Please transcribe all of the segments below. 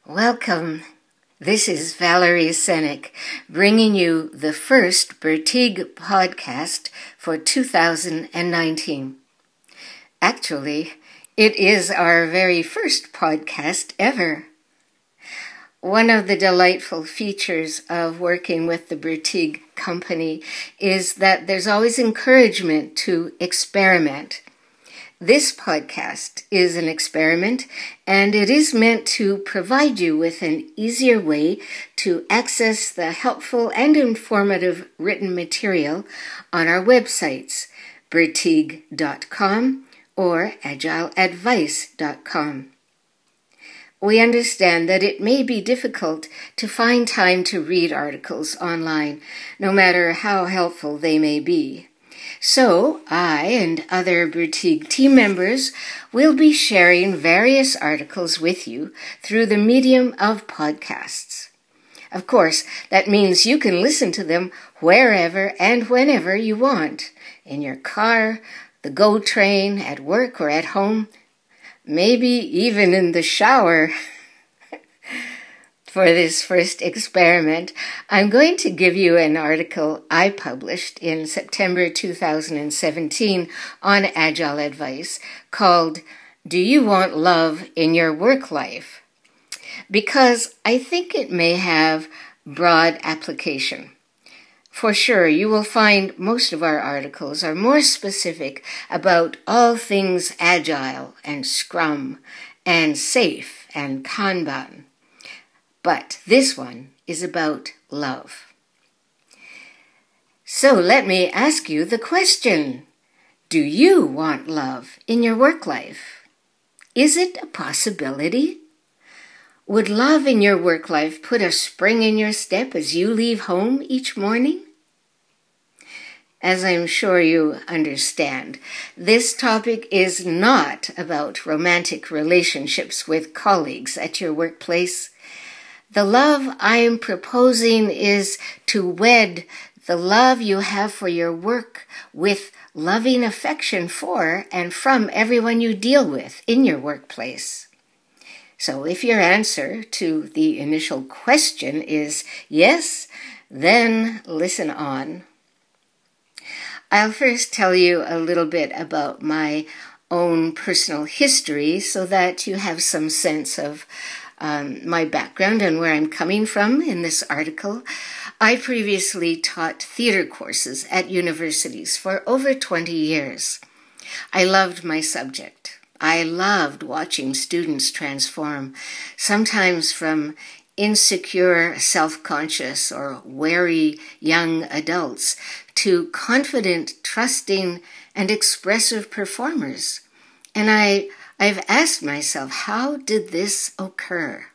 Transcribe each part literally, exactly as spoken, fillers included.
Welcome. This is Valerie Senek, bringing you the first Bertig podcast for two thousand nineteen. Actually, it is our very first podcast ever. One of the delightful features of working with the Bertig Company is that there's always encouragement to experiment. This podcast is an experiment, and it is meant to provide you with an easier way to access the helpful and informative written material on our websites, bertig dot com or agile advice dot com. We understand that it may be difficult to find time to read articles online, no matter how helpful they may be. So, I and other Bertig team members will be sharing various articles with you through the medium of podcasts. Of course, that means you can listen to them wherever and whenever you want, in your car, the GO train, at work or at home, maybe even in the shower. For this first experiment, I'm going to give you an article I published in September two thousand seventeen on Agile Advice called, "Do You Want Love in Your Work Life?" Because I think it may have broad application. For sure, you will find most of our articles are more specific about all things Agile and Scrum and Safe and Kanban. But this one is about love. So let me ask you the question, do you want love in your work life? Is it a possibility? Would love in your work life put a spring in your step as you leave home each morning? As I'm sure you understand, this topic is not about romantic relationships with colleagues at your workplace. The love I am proposing is to wed the love you have for your work with loving affection for and from everyone you deal with in your workplace. So if your answer to the initial question is yes, then listen on. I'll first tell you a little bit about my own personal history so that you have some sense of Um, my background and where I'm coming from in this article. I previously taught theater courses at universities for over twenty years. I loved my subject. I loved watching students transform, sometimes from insecure, self-conscious, or wary young adults to confident, trusting, and expressive performers. And I I've asked myself, how did this occur?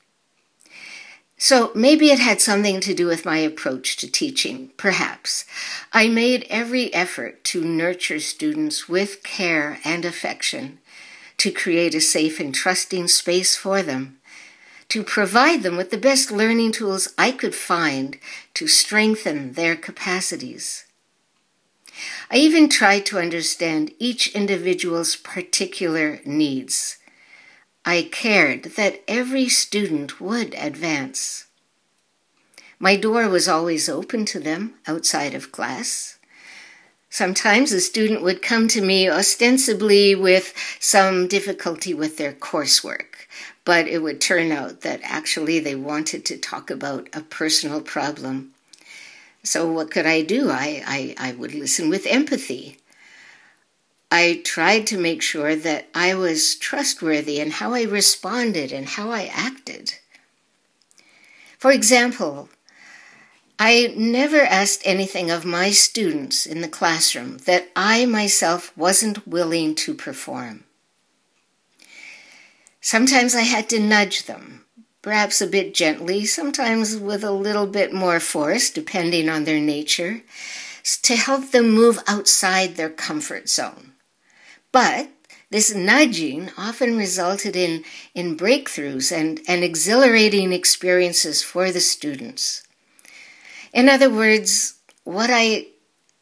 So maybe it had something to do with my approach to teaching, perhaps. I made every effort to nurture students with care and affection, to create a safe and trusting space for them, to provide them with the best learning tools I could find to strengthen their capacities. I even tried to understand each individual's particular needs. I cared that every student would advance. My door was always open to them outside of class. Sometimes a student would come to me ostensibly with some difficulty with their coursework, but it would turn out that actually they wanted to talk about a personal problem. So what could I do? I, I, I would listen with empathy. I tried to make sure that I was trustworthy in how I responded and how I acted. For example, I never asked anything of my students in the classroom that I myself wasn't willing to perform. Sometimes I had to nudge them, perhaps a bit gently, sometimes with a little bit more force, depending on their nature, to help them move outside their comfort zone. But this nudging often resulted in, in breakthroughs and, and exhilarating experiences for the students. In other words, what I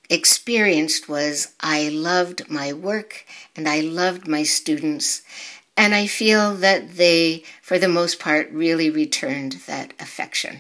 experienced was I loved my work and I loved my students, And I feel that they, for the most part, really returned that affection.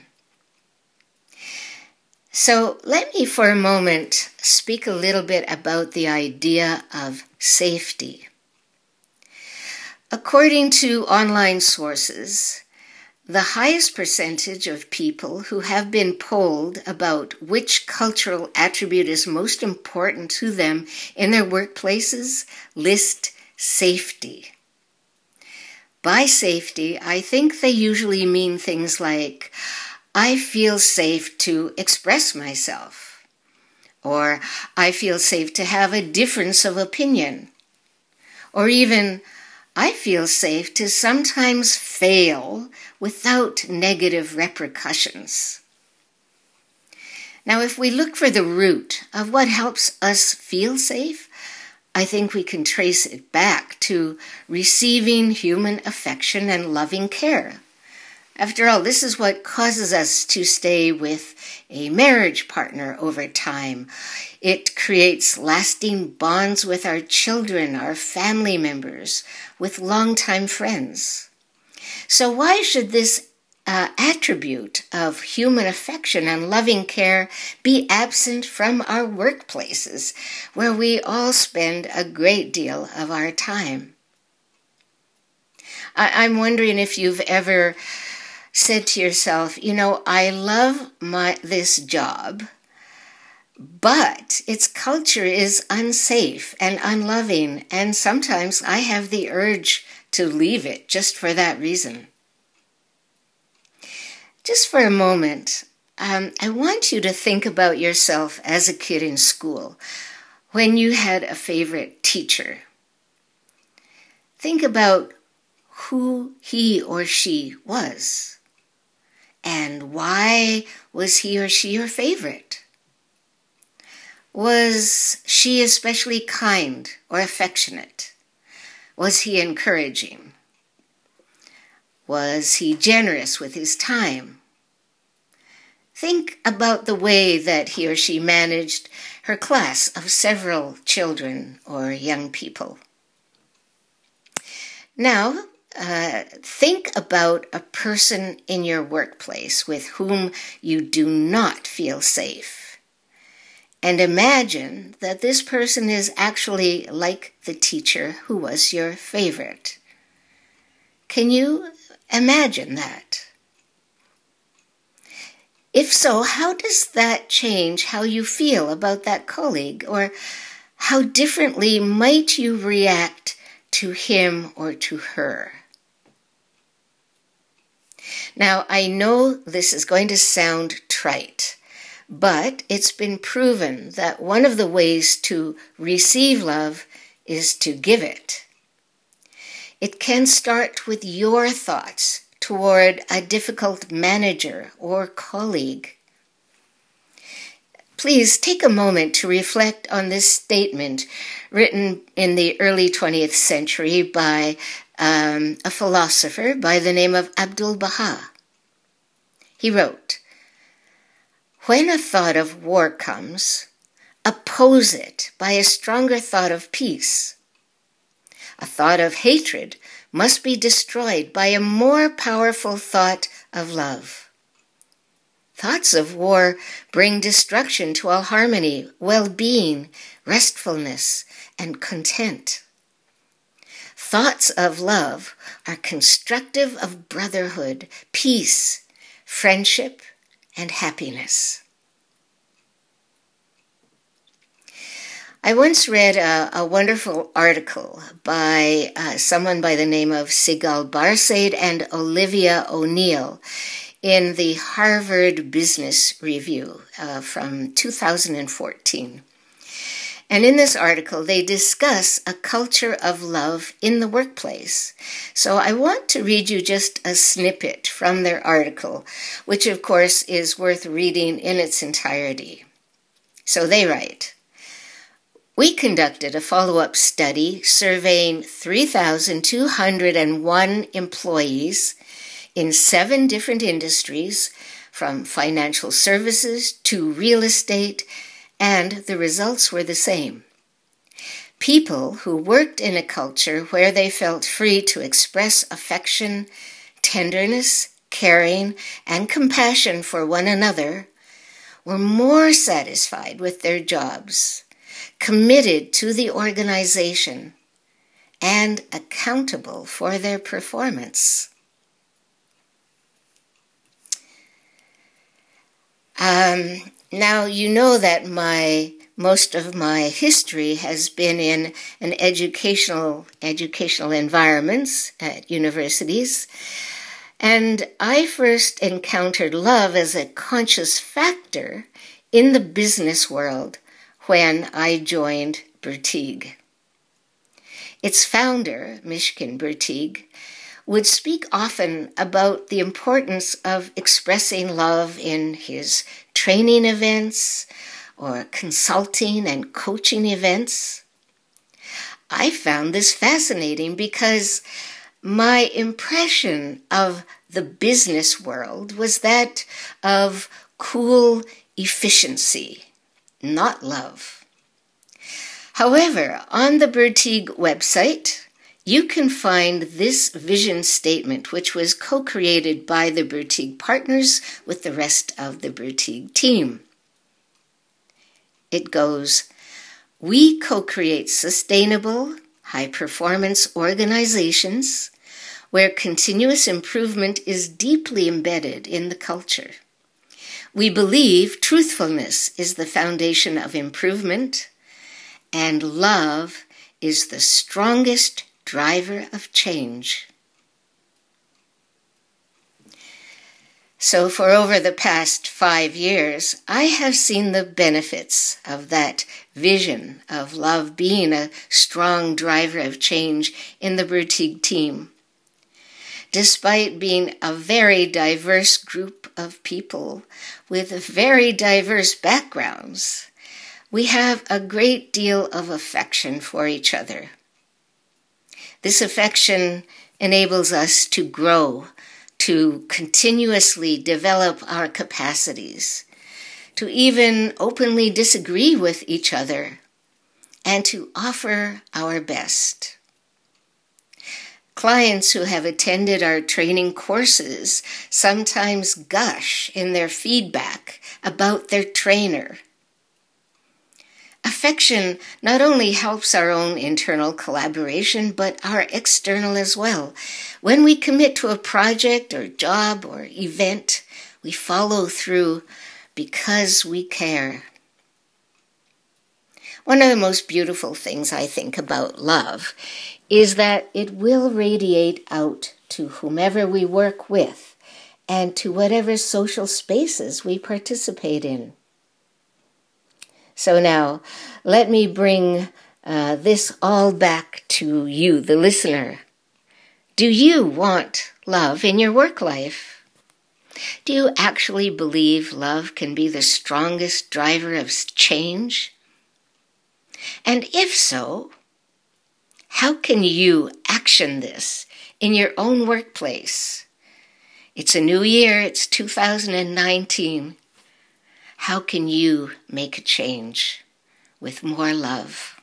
So let me for a moment speak a little bit about the idea of safety. According to online sources, the highest percentage of people who have been polled about which cultural attribute is most important to them in their workplaces list safety. By safety, I think they usually mean things like, I feel safe to express myself, or I feel safe to have a difference of opinion, or even, I feel safe to sometimes fail without negative repercussions. Now, if we look for the root of what helps us feel safe, I think we can trace it back to receiving human affection and loving care. After all, this is what causes us to stay with a marriage partner over time. It creates lasting bonds with our children, our family members, with longtime friends. So why should this uh, attribute of human affection and loving care be absent from our workplaces, where we all spend a great deal of our time? I- I'm wondering if you've ever said to yourself, you know, I love my this job, but its culture is unsafe and unloving, and sometimes I have the urge to leave it just for that reason. Just for a moment, um, I want you to think about yourself as a kid in school when you had a favorite teacher. Think about who he or she was. And why was he or she your favorite? Was she especially kind or affectionate? Was he encouraging? Was he generous with his time? Think about the way that he or she managed her class of several children or young people. Now, Uh, think about a person in your workplace with whom you do not feel safe. And imagine that this person is actually like the teacher who was your favorite. Can you imagine that? If so, how does that change how you feel about that colleague? Or how differently might you react to him or to her? Now, I know this is going to sound trite, but it's been proven that one of the ways to receive love is to give it. It can start with your thoughts toward a difficult manager or colleague. Please take a moment to reflect on this statement written in the early twentieth century by Um, a philosopher by the name of Abdu'l-Baha. He wrote, "When a thought of war comes, oppose it by a stronger thought of peace. A thought of hatred must be destroyed by a more powerful thought of love. Thoughts of war bring destruction to all harmony, well-being, restfulness, and content. Thoughts of love are constructive of brotherhood, peace, friendship, and happiness." I once read a, a wonderful article by uh, someone by the name of Sigal Barsade and Olivia O'Neill in the Harvard Business Review uh, from two thousand fourteen. And in this article, they discuss a culture of love in the workplace. So I want to read you just a snippet from their article, which of course is worth reading in its entirety. So they write, "We conducted a follow-up study surveying three thousand two hundred one employees in seven different industries, from financial services to real estate, and the results were the same. People who worked in a culture where they felt free to express affection, tenderness, caring, and compassion for one another were more satisfied with their jobs, committed to the organization, and accountable for their performance. Um, now, you know that my most of my history has been in an educational educational environments at universities, and I first encountered love as a conscious factor in the business world when I joined Bertig. Its founder, Mishkin Bertig, would speak often about the importance of expressing love in his training events or consulting and coaching events. I found this fascinating because my impression of the business world was that of cool efficiency, not love. However, on the Bertig website, you can find this vision statement, which was co-created by the Bertig partners with the rest of the Bertig team. It goes, "We co-create sustainable, high-performance organizations where continuous improvement is deeply embedded in the culture. We believe truthfulness is the foundation of improvement, and love is the strongest driver of change." So for over the past five years, I have seen the benefits of that vision of love being a strong driver of change in the Bertig team. Despite being a very diverse group of people with very diverse backgrounds, we have a great deal of affection for each other. This affection enables us to grow, to continuously develop our capacities, to even openly disagree with each other, and to offer our best. Clients who have attended our training courses sometimes gush in their feedback about their trainer. Affection not only helps our own internal collaboration, but our external as well. When we commit to a project or job or event, we follow through because we care. One of the most beautiful things I think about love is that it will radiate out to whomever we work with and to whatever social spaces we participate in. So now, let me bring uh, this all back to you, the listener. Do you want love in your work life? Do you actually believe love can be the strongest driver of change? And if so, how can you action this in your own workplace? It's a new year, it's two thousand nineteen. How can you make a change with more love?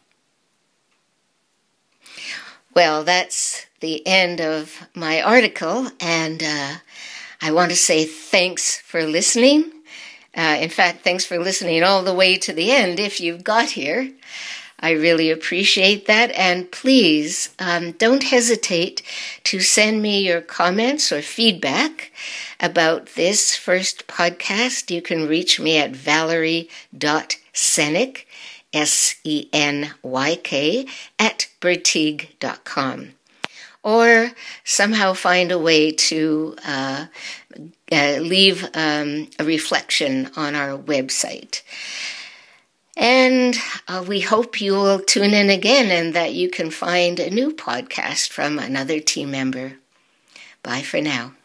Well, that's the end of my article, and uh, I want to say thanks for listening. Uh, in fact, thanks for listening all the way to the end if you've got here. I really appreciate that, and please um, don't hesitate to send me your comments or feedback about this first podcast. You can reach me at valerie dot senyk, S E N Y K, at bertig dot com. Or somehow find a way to uh, uh, leave um, a reflection on our website. And uh, we hope you will tune in again and that you can find a new podcast from another team member. Bye for now.